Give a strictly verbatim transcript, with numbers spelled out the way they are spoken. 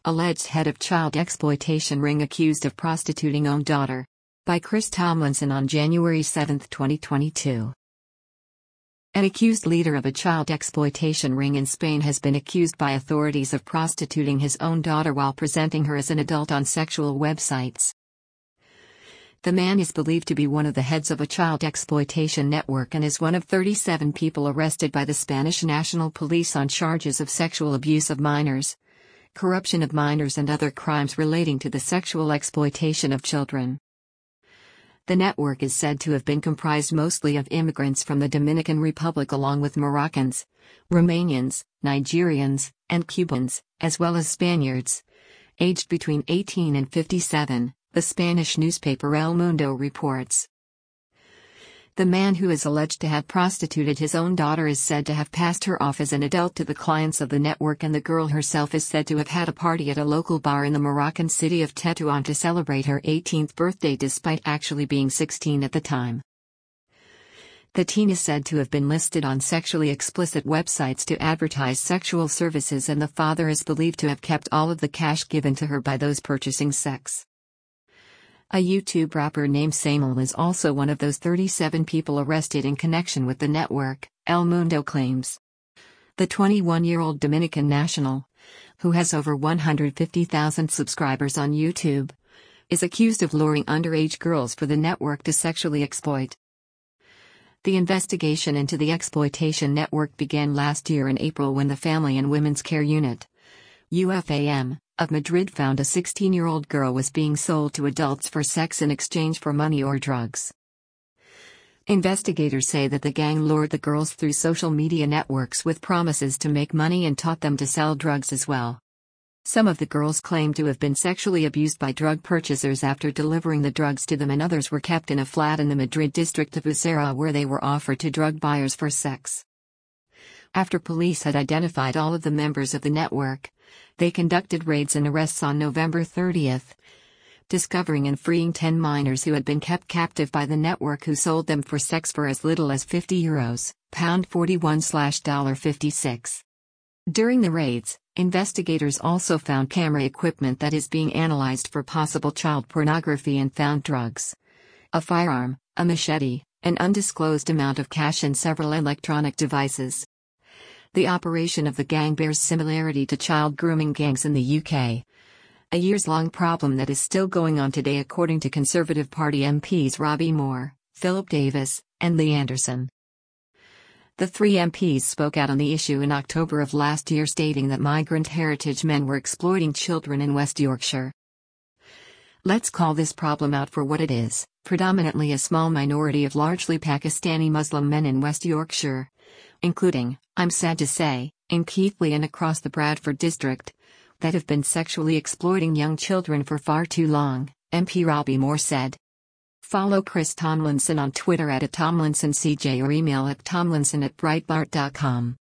Alleged head of child exploitation ring accused of prostituting own daughter. By Chris Tomlinson on January seventh, twenty twenty-two. An accused leader of a child exploitation ring in Spain has been accused by authorities of prostituting his own daughter while presenting her as an adult on sexual websites. The man is believed to be one of the heads of a child exploitation network and is one of thirty-seven people arrested by the Spanish National Police on charges of sexual abuse of minors, corruption of minors and other crimes relating to the sexual exploitation of children. The network is said to have been comprised mostly of immigrants from the Dominican Republic along with Moroccans, Romanians, Nigerians, and Cubans, as well as Spaniards, aged between eighteen and fifty-seven, the Spanish newspaper El Mundo reports. The man who is alleged to have prostituted his own daughter is said to have passed her off as an adult to the clients of the network, and the girl herself is said to have had a party at a local bar in the Moroccan city of Tetuan to celebrate her eighteenth birthday despite actually being sixteen at the time. The teen is said to have been listed on sexually explicit websites to advertise sexual services, and the father is believed to have kept all of the cash given to her by those purchasing sex. A YouTube rapper named Samuel is also one of those thirty-seven people arrested in connection with the network, El Mundo claims. The twenty-one-year-old Dominican national, who has over one hundred fifty thousand subscribers on YouTube, is accused of luring underage girls for the network to sexually exploit. The investigation into the exploitation network began last year in April when the Family and Women's Care Unit, U F A M, of Madrid found a sixteen-year-old girl was being sold to adults for sex in exchange for money or drugs. Investigators say that the gang lured the girls through social media networks with promises to make money and taught them to sell drugs as well. Some of the girls claimed to have been sexually abused by drug purchasers after delivering the drugs to them, and others were kept in a flat in the Madrid district of Usera where they were offered to drug buyers for sex. After police had identified all of the members of the network, they conducted raids and arrests on November thirtieth, discovering and freeing ten minors who had been kept captive by the network, who sold them for sex for as little as fifty euros, pound forty-one slash fifty-six. During the raids, investigators also found camera equipment that is being analyzed for possible child pornography and found drugs, a firearm, a machete, an undisclosed amount of cash and several electronic devices. The operation of the gang bears similarity to child grooming gangs in the U K, a years-long problem that is still going on today according to Conservative Party M Ps Robbie Moore, Philip Davis, and Lee Anderson. The three M Ps spoke out on the issue in October of last year, stating that migrant heritage men were exploiting children in West Yorkshire. Let's call this problem out for what it is: predominantly a small minority of largely Pakistani Muslim men in West Yorkshire, including, I'm sad to say, in Keighley and across the Bradford district, that have been sexually exploiting young children for far too long, M P Robbie Moore said. Follow Chris Tomlinson on Twitter at Tomlinson C J or email at tomlinson at breitbart dot com.